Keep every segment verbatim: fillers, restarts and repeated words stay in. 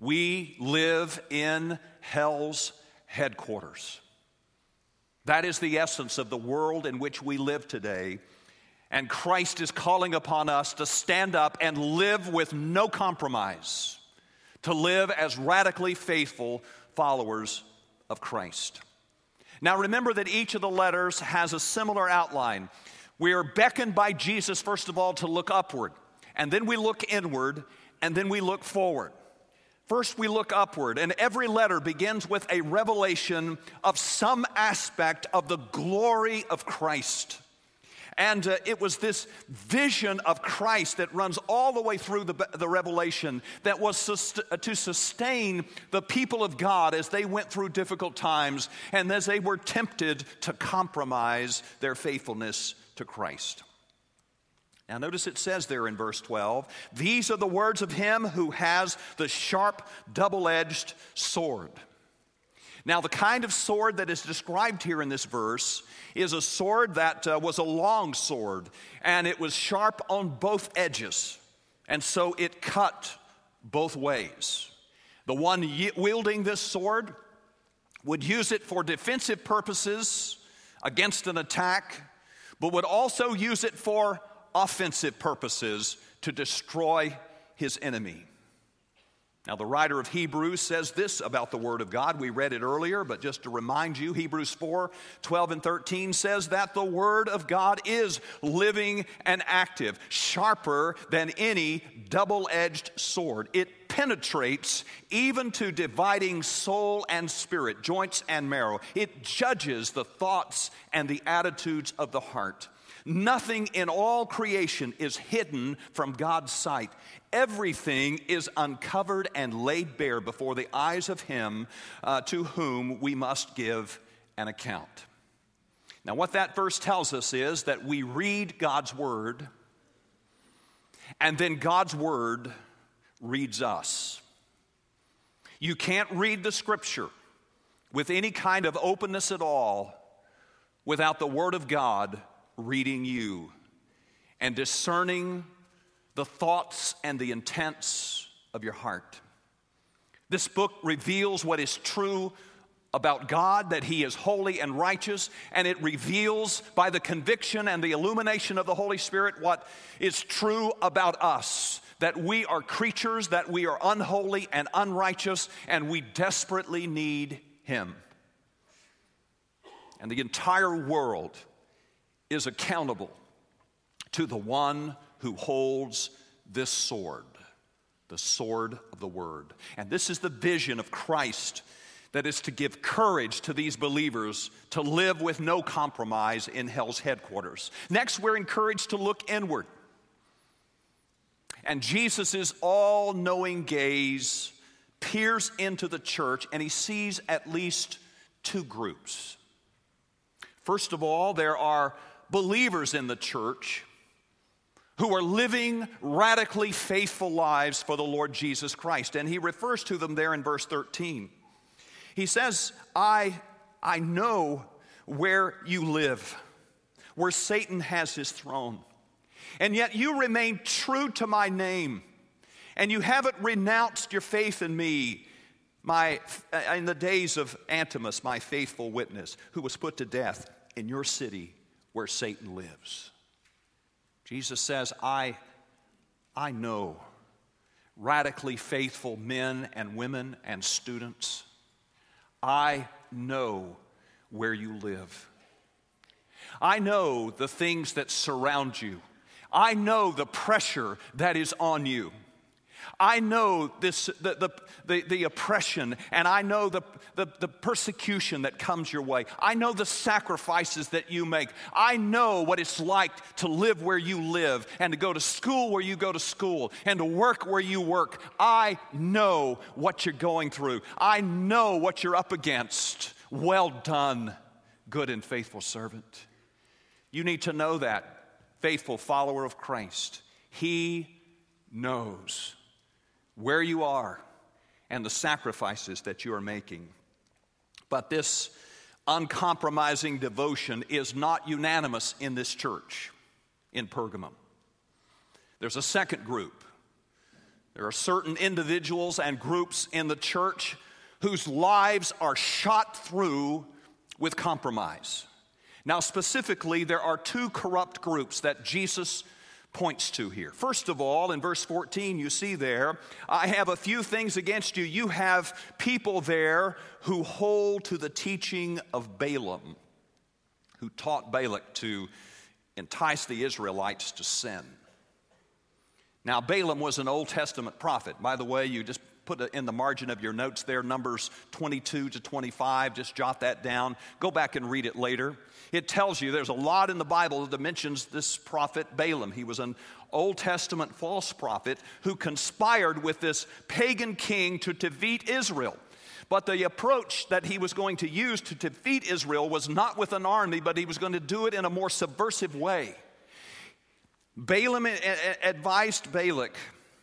We live in hell's headquarters. That is the essence of the world in which we live today. And Christ is calling upon us to stand up and live with no compromise, to live as radically faithful followers of Christ. Now remember that each of the letters has a similar outline. We are beckoned by Jesus, first of all, to look upward, and then we look inward, and then we look forward. First, we look upward, and every letter begins with a revelation of some aspect of the glory of Christ. And uh, it was this vision of Christ that runs all the way through the, the Revelation that was sust- to sustain the people of God as they went through difficult times and as they were tempted to compromise their faithfulness to Christ. Now notice it says there in verse twelve, these are the words of him who has the sharp, double-edged sword. Now, the kind of sword that is described here in this verse is a sword that uh, was a long sword, and it was sharp on both edges, and so it cut both ways. The one ye- wielding this sword would use it for defensive purposes against an attack, but would also use it for offensive purposes to destroy his enemy. Now, the writer of Hebrews says this about the Word of God. We read it earlier, but just to remind you, Hebrews four, twelve and thirteen says that the Word of God is living and active, sharper than any double-edged sword. It penetrates even to dividing soul and spirit, joints and marrow. It judges the thoughts and the attitudes of the heart. Nothing in all creation is hidden from God's sight. Everything is uncovered and laid bare before the eyes of him uh, to whom we must give an account. Now, what that verse tells us is that we read God's word, and then God's word reads us. You can't read the scripture with any kind of openness at all without the word of God reading you and discerning the thoughts and the intents of your heart. This book reveals what is true about God, that he is holy and righteous, and it reveals by the conviction and the illumination of the Holy Spirit what is true about us, that we are creatures, that we are unholy and unrighteous, and we desperately need him. And the entire world is accountable to the one who holds this sword, the sword of the word. And this is the vision of Christ that is to give courage to these believers to live with no compromise in hell's headquarters. Next, we're encouraged to look inward. And Jesus' all-knowing gaze peers into the church, and he sees at least two groups. First of all, there are believers in the church who are living radically faithful lives for the Lord Jesus Christ. And he refers to them there in verse thirteen. He says, I, I know where you live, where Satan has his throne. And yet you remain true to my name, and you haven't renounced your faith in me, my, in the days of Antipas, my faithful witness, who was put to death in your city where Satan lives. Jesus says, I, I know radically faithful men and women and students. I know where you live. I know the things that surround you. I know the pressure that is on you. I know this, the, the, the, the oppression, and I know the, the, the persecution that comes your way. I know the sacrifices that you make. I know what it's like to live where you live and to go to school where you go to school and to work where you work. I know what you're going through. I know what you're up against. Well done, good and faithful servant. You need to know that, faithful follower of Christ. He knows where you are and the sacrifices that you are making. But this uncompromising devotion is not unanimous in this church in Pergamum. There's a second group There are certain individuals and groups in the church whose lives are shot through with compromise. Now, specifically, there are two corrupt groups that Jesus points to here. First of all, in verse fourteen, you see there, I have a few things against you. You have people there who hold to the teaching of Balaam, who taught Balak to entice the Israelites to sin. Now, Balaam was an Old Testament prophet. By the way, you just put it in the margin of your notes there, Numbers twenty-two to twenty-five. Just jot that down. Go back and read it later. It tells you there's a lot in the Bible that mentions this prophet Balaam. He was an Old Testament false prophet who conspired with this pagan king to defeat Israel. But the approach that he was going to use to defeat Israel was not with an army, but he was going to do it in a more subversive way. Balaam advised Balak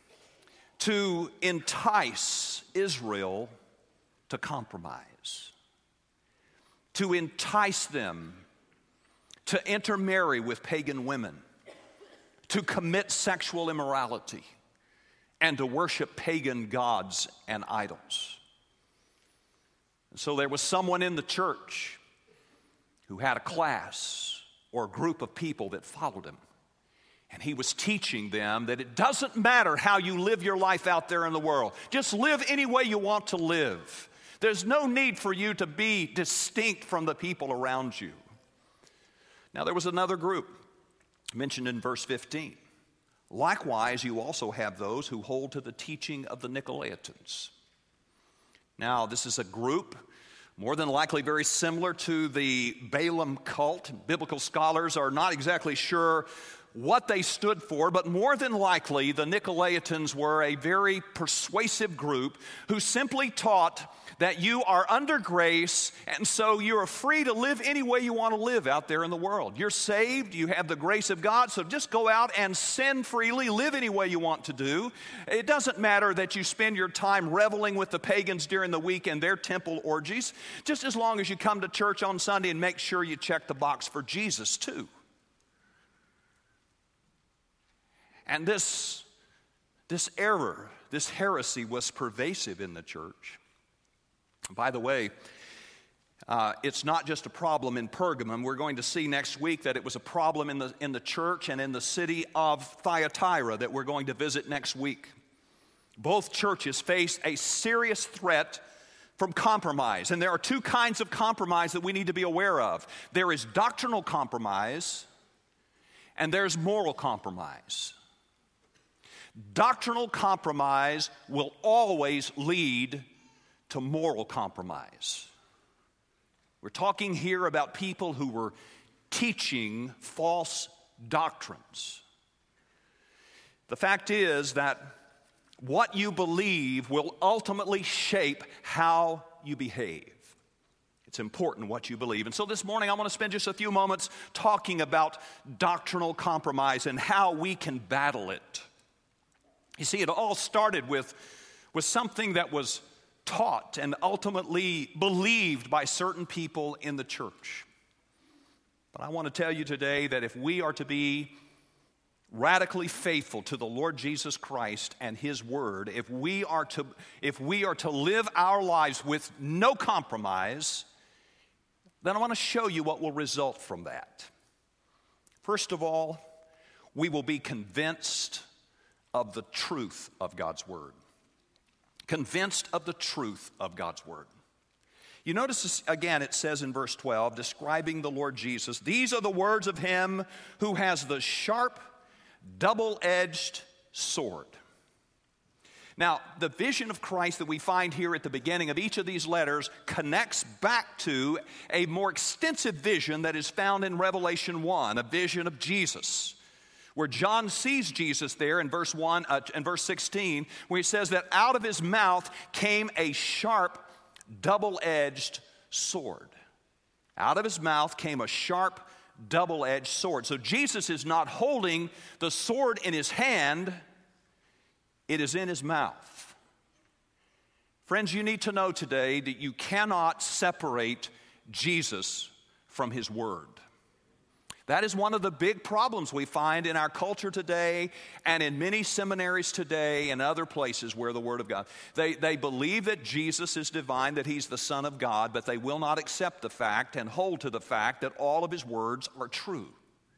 to entice Israel to compromise, to entice them to intermarry with pagan women, to commit sexual immorality, and to worship pagan gods and idols. And so there was someone in the church who had a class or a group of people that followed him. And he was teaching them that it doesn't matter how you live your life out there in the world. Just live any way you want to live. There's no need for you to be distinct from the people around you. Now, there was another group mentioned in verse fifteen. Likewise, you also have those who hold to the teaching of the Nicolaitans. Now, this is a group more than likely very similar to the Balaam cult. Biblical scholars are not exactly sure what they stood for, but more than likely the Nicolaitans were a very persuasive group who simply taught that you are under grace, and so you are free to live any way you want to live out there in the world. You're saved, you have the grace of God, so just go out and sin freely, live any way you want to do. It doesn't matter that you spend your time reveling with the pagans during the week and their temple orgies, just as long as you come to church on Sunday and make sure you check the box for Jesus too. And this, this error, this heresy was pervasive in the church. By the way, uh, it's not just a problem in Pergamum. We're going to see next week that it was a problem in the, in the church and in the city of Thyatira that we're going to visit next week. Both churches faced a serious threat from compromise. And there are two kinds of compromise that we need to be aware of. There is doctrinal compromise, and there's moral compromise. Doctrinal compromise will always lead to moral compromise. We're talking here about people who were teaching false doctrines. The fact is that what you believe will ultimately shape how you behave. It's important what you believe. And so this morning I want to spend just a few moments talking about doctrinal compromise and how we can battle it. You see, it all started with, with something that was taught and ultimately believed by certain people in the church. But I want to tell you today that if we are to be radically faithful to the Lord Jesus Christ and His Word, if we are to, if we are to live our lives with no compromise, then I want to show you what will result from that. First of all, we will be convinced of the truth of God's Word. Convinced of the truth of God's Word. You notice this, again, it says in verse twelve, describing the Lord Jesus, these are the words of Him who has the sharp, double-edged sword. Now, the vision of Christ that we find here at the beginning of each of these letters connects back to a more extensive vision that is found in Revelation one, a vision of Jesus, where John sees Jesus there in verse one uh, and verse sixteen, where he says that out of his mouth came a sharp, double-edged sword. Out of his mouth came a sharp, double-edged sword. So Jesus is not holding the sword in his hand, it is in his mouth. Friends, you need to know today that you cannot separate Jesus from His Word. That is one of the big problems we find in our culture today and in many seminaries today and other places where the Word of God. They, they believe that Jesus is divine, that He's the Son of God, but they will not accept the fact and hold to the fact that all of His words are true.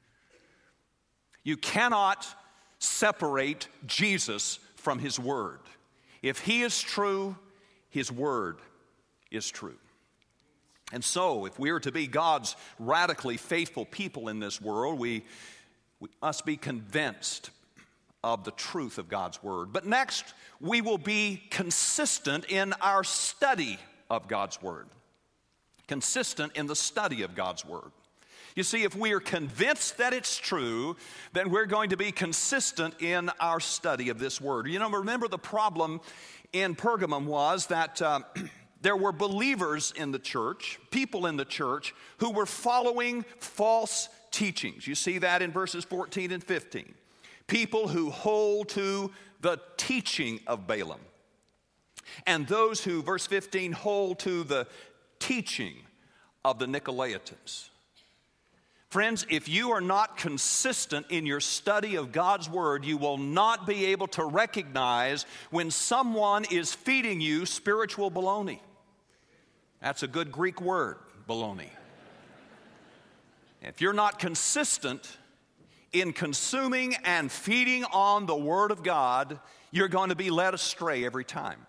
You cannot separate Jesus from His Word. If He is true, His Word is true. And so, if we are to be God's radically faithful people in this world, we, we must be convinced of the truth of God's Word. But next, we will be consistent in our study of God's Word. Consistent in the study of God's Word. You see, if we are convinced that it's true, then we're going to be consistent in our study of this Word. You know, remember the problem in Pergamum was that Uh, There were believers in the church, people in the church, who were following false teachings. You see that in verses fourteen and fifteen. People who hold to the teaching of Balaam. And those who, verse fifteen, hold to the teaching of the Nicolaitans. Friends, if you are not consistent in your study of God's Word, you will not be able to recognize when someone is feeding you spiritual baloney. That's a good Greek word, baloney. If you're not consistent in consuming and feeding on the Word of God, you're going to be led astray every time.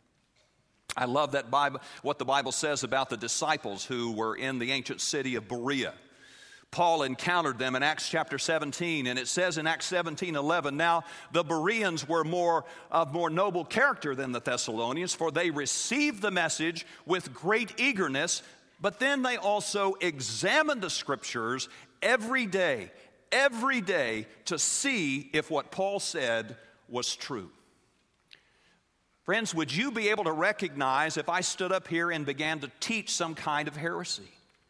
I love that Bible, what the Bible says about the disciples who were in the ancient city of Berea. Paul encountered them in Acts chapter seventeen, and it says in Acts seventeen eleven, now the Bereans were more of more noble character than the Thessalonians, for they received the message with great eagerness, but then they also examined the Scriptures every day, every day to see if what Paul said was true. Friends, would you be able to recognize if I stood up here and began to teach some kind of heresy?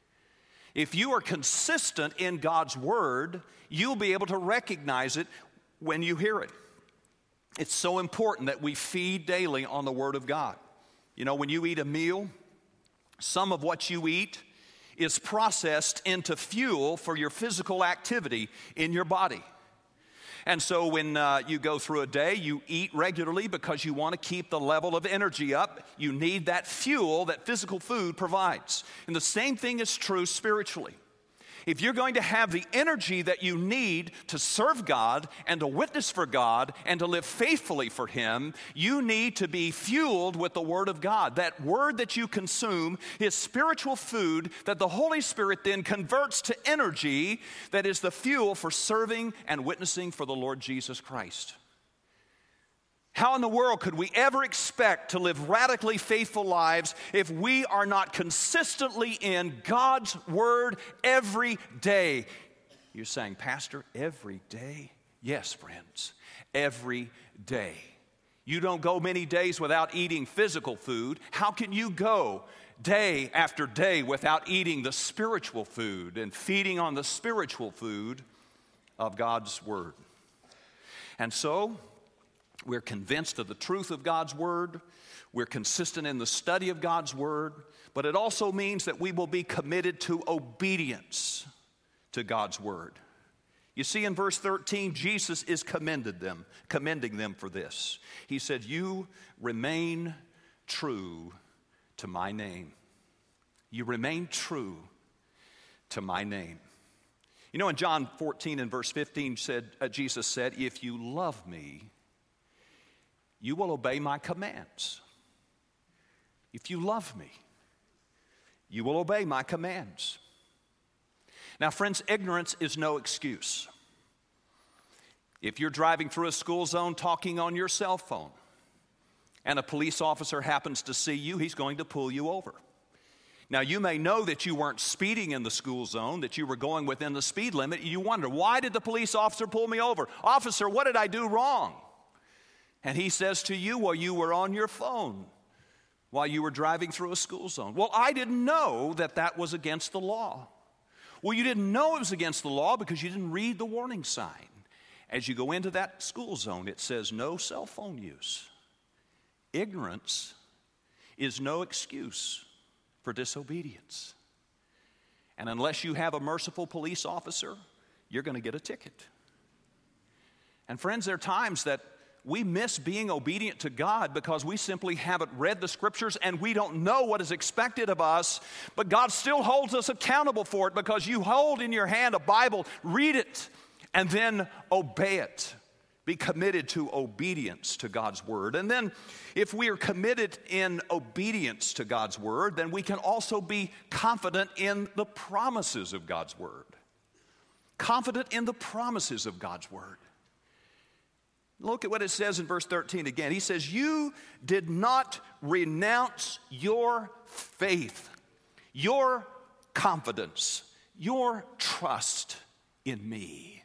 If you are consistent in God's Word, you'll be able to recognize it when you hear it. It's so important that we feed daily on the Word of God. You know, when you eat a meal, some of what you eat is processed into fuel for your physical activity in your body. And so when uh, you go through a day, you eat regularly because you want to keep the level of energy up. You need that fuel that physical food provides. And the same thing is true spiritually. If you're going to have the energy that you need to serve God and to witness for God and to live faithfully for Him, you need to be fueled with the Word of God. That Word that you consume is spiritual food that the Holy Spirit then converts to energy that is the fuel for serving and witnessing for the Lord Jesus Christ. How in the world could we ever expect to live radically faithful lives if we are not consistently in God's Word every day? You're saying, Pastor, every day? Yes, friends, every day. You don't go many days without eating physical food. How can you go day after day without eating the spiritual food and feeding on the spiritual food of God's Word? And so, we're convinced of the truth of God's Word. We're consistent in the study of God's Word. But it also means that we will be committed to obedience to God's Word. You see, in verse thirteen, Jesus is commended them, commending them for this. He said, you remain true to my name. You remain true to my name. You know, in John fourteen and verse fifteen, said, uh, Jesus said, if you love me, you will obey my commands. If you love me, you will obey my commands. Now, friends, ignorance is no excuse. If you're driving through a school zone talking on your cell phone, and a police officer happens to see you, he's going to pull you over. Now, you may know that you weren't speeding in the school zone, that you were going within the speed limit. You wonder, why did the police officer pull me over? Officer, what did I do wrong? And he says to you, well, you were on your phone while you were driving through a school zone. Well, I didn't know that that was against the law. Well, you didn't know it was against the law because you didn't read the warning sign. As you go into that school zone, it says no cell phone use. Ignorance is no excuse for disobedience. And unless you have a merciful police officer, you're going to get a ticket. And friends, there are times that we miss being obedient to God because we simply haven't read the Scriptures and we don't know what is expected of us, but God still holds us accountable for it because you hold in your hand a Bible, read it, and then obey it. Be committed to obedience to God's Word. And then if we are committed in obedience to God's Word, then we can also be confident in the promises of God's Word. Confident in the promises of God's Word. Look at what it says in verse thirteen again. He says, you did not renounce your faith, your confidence, your trust in me.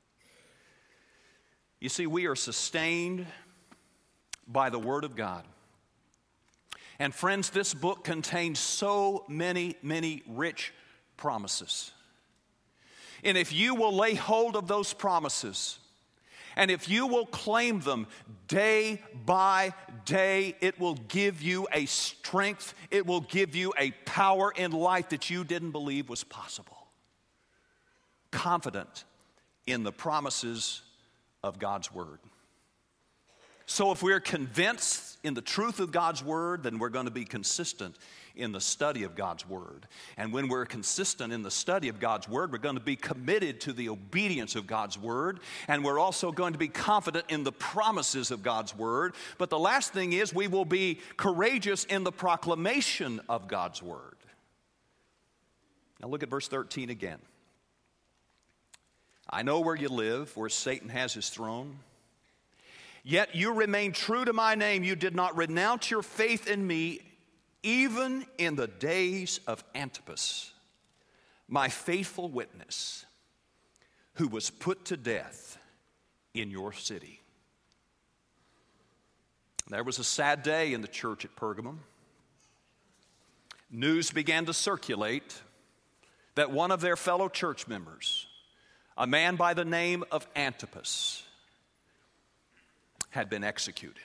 You see, we are sustained by the Word of God. And friends, this book contains so many, many rich promises. And if you will lay hold of those promises, and if you will claim them day by day, it will give you a strength, it will give you a power in life that you didn't believe was possible. Confident in the promises of God's Word. So if we're convinced in the truth of God's Word, then we're going to be consistent in the study of God's Word. And when we're consistent in the study of God's Word, we're going to be committed to the obedience of God's Word, and we're also going to be confident in the promises of God's Word. But the last thing is we will be courageous in the proclamation of God's Word. Now look at verse thirteen again. I know where you live, where Satan has his throne. Yet you remain true to my name. You did not renounce your faith in me, even in the days of Antipas, my faithful witness, who was put to death in your city. There was a sad day in the church at Pergamum. News began to circulate that one of their fellow church members, a man by the name of Antipas, had been executed.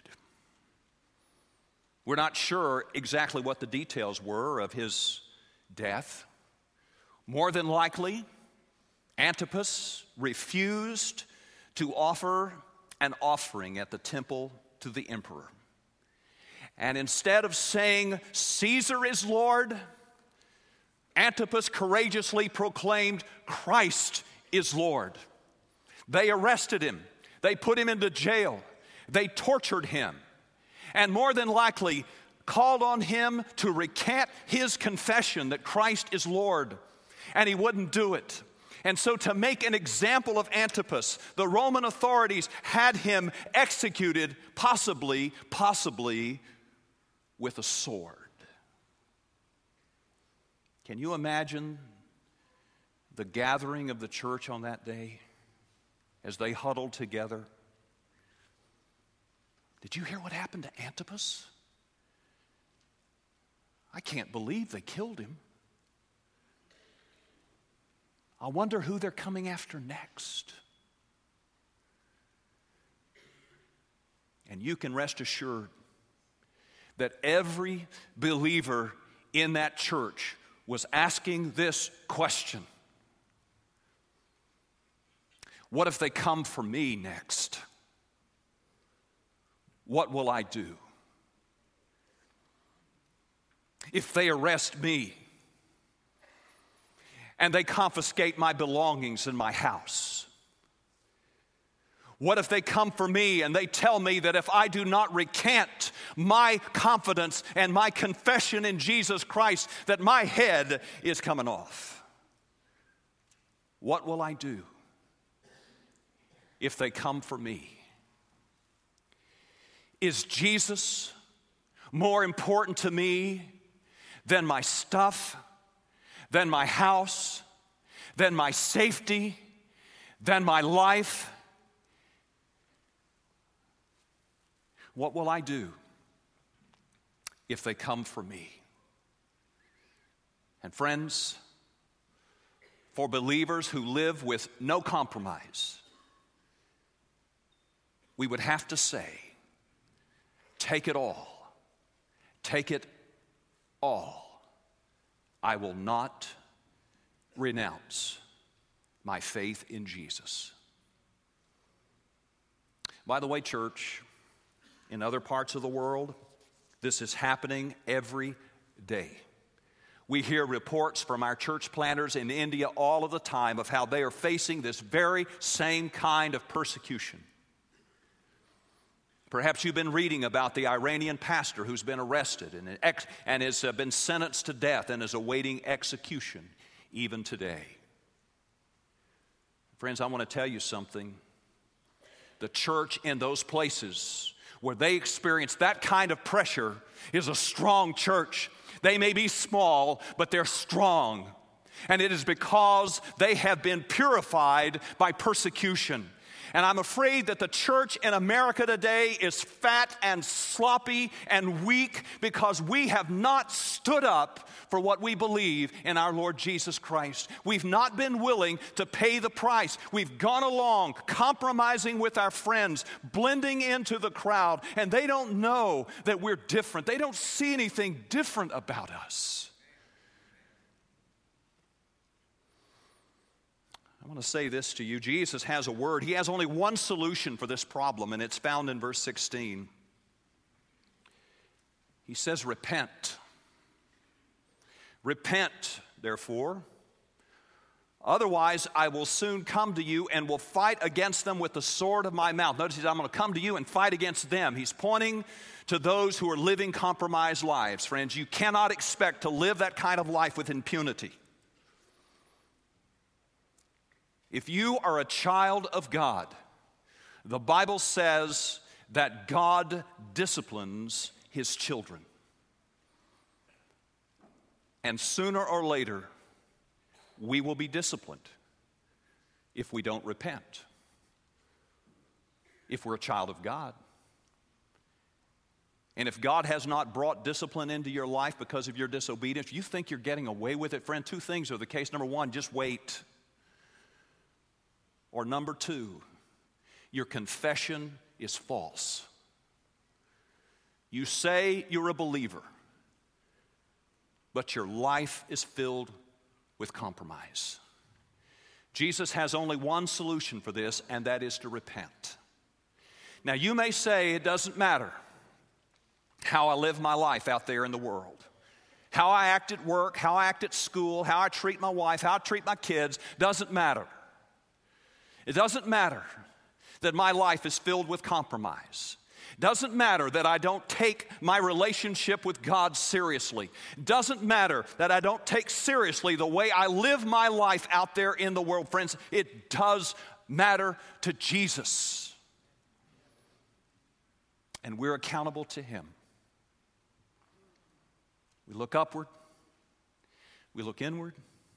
We're not sure exactly what the details were of his death. More than likely, Antipas refused to offer an offering at the temple to the emperor. And instead of saying, Caesar is Lord, Antipas courageously proclaimed, Christ is Lord. They arrested him. They put him into jail. They tortured him. And more than likely called on him to recant his confession that Christ is Lord. And he wouldn't do it. And so to make an example of Antipas, the Roman authorities had him executed, possibly, possibly with a sword. Can you imagine the gathering of the church on that day as they huddled together? Did you hear what happened to Antipas? I can't believe they killed him. I wonder who they're coming after next. And you can rest assured that every believer in that church was asking this question. What if they come for me next? What will I do? If they arrest me and they confiscate my belongings in my house? What if they come for me and they tell me that if I do not recant my confidence and my confession in Jesus Christ, that my head is coming off? What will I do if they come for me? Is Jesus more important to me than my stuff, than my house, than my safety, than my life? What will I do if they come for me? And friends, for believers who live with no compromise, we would have to say, take it all. Take it all. I will not renounce my faith in Jesus. By the way, church, in other parts of the world, this is happening every day. We hear reports from our church planters in India all of the time of how they are facing this very same kind of persecution. Perhaps you've been reading about the Iranian pastor who's been arrested and, ex- and has uh, been sentenced to death and is awaiting execution even today. Friends, I want to tell you something. The church in those places where they experience that kind of pressure is a strong church. They may be small, but they're strong. And it is because they have been purified by persecution. And I'm afraid that the church in America today is fat and sloppy and weak because we have not stood up for what we believe in our Lord Jesus Christ. We've not been willing to pay the price. We've gone along compromising with our friends, blending into the crowd, and they don't know that we're different. They don't see anything different about us. I want to say this to you. Jesus has a word. He has only one solution for this problem, and it's found in verse sixteen. He says, repent. Repent, therefore. Otherwise, I will soon come to you and will fight against them with the sword of my mouth. Notice, I'm going to come to you and fight against them. He's pointing to those who are living compromised lives. Friends, you cannot expect to live that kind of life with impunity. If you are a child of God, the Bible says that God disciplines His children. And sooner or later, we will be disciplined if we don't repent. If we're a child of God. And if God has not brought discipline into your life because of your disobedience, you think you're getting away with it, friend, two things are the case. Number one, just wait. Or number two, your confession is false. You say you're a believer, but your life is filled with compromise. Jesus has only one solution for this, and that is to repent. Now, you may say it doesn't matter how I live my life out there in the world. How I act at work, how I act at school, how I treat my wife, how I treat my kids, doesn't matter. It doesn't matter that my life is filled with compromise. It doesn't matter that I don't take my relationship with God seriously. It doesn't matter that I don't take seriously the way I live my life out there in the world. Friends, it does matter to Jesus. And we're accountable to Him. We look upward, we look inward,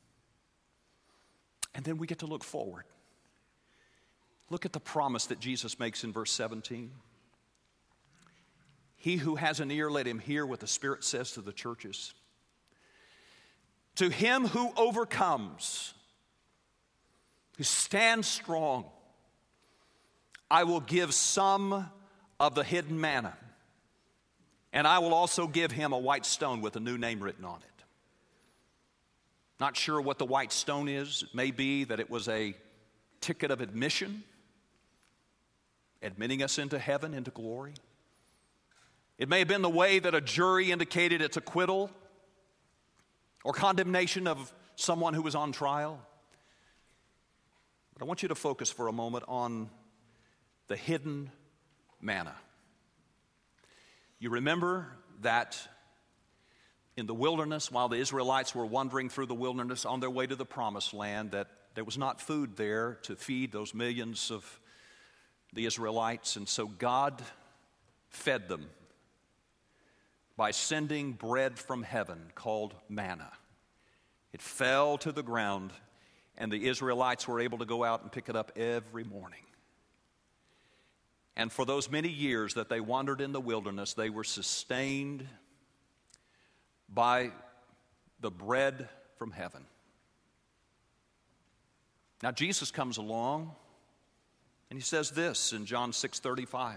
and then we get to look forward. Look at the promise that Jesus makes in verse seventeen. He who has an ear, let him hear what the Spirit says to the churches. To him who overcomes, who stands strong, I will give some of the hidden manna, and I will also give him a white stone with a new name written on it. Not sure what the white stone is. It may be that it was a ticket of admission, admitting us into heaven, into glory. It may have been the way that a jury indicated its acquittal or condemnation of someone who was on trial. But I want you to focus for a moment on the hidden manna. You remember that in the wilderness, while the Israelites were wandering through the wilderness on their way to the promised land, that there was not food there to feed those millions of the Israelites, and so God fed them by sending bread from heaven called manna. It fell to the ground, and the Israelites were able to go out and pick it up every morning. And for those many years that they wandered in the wilderness, they were sustained by the bread from heaven. Now Jesus comes along, and he says this in John six thirty-five.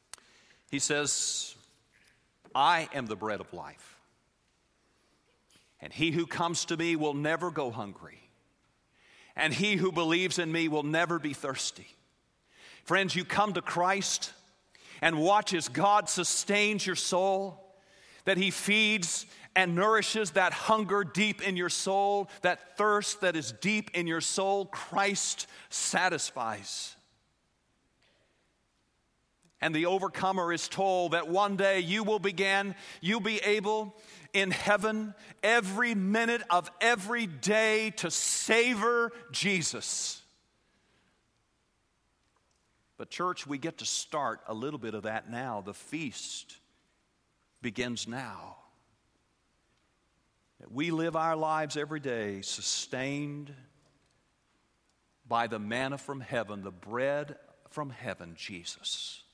He says, I am the bread of life. And he who comes to me will never go hungry. And he who believes in me will never be thirsty. Friends, you come to Christ and watch as God sustains your soul, that he feeds and nourishes that hunger deep in your soul, that thirst that is deep in your soul. Christ satisfies. And the overcomer is told that one day you will begin, you'll be able in heaven every minute of every day to savor Jesus. But church, we get to start a little bit of that now. The feast begins now. We live our lives every day sustained by the manna from heaven, the bread from heaven, Jesus.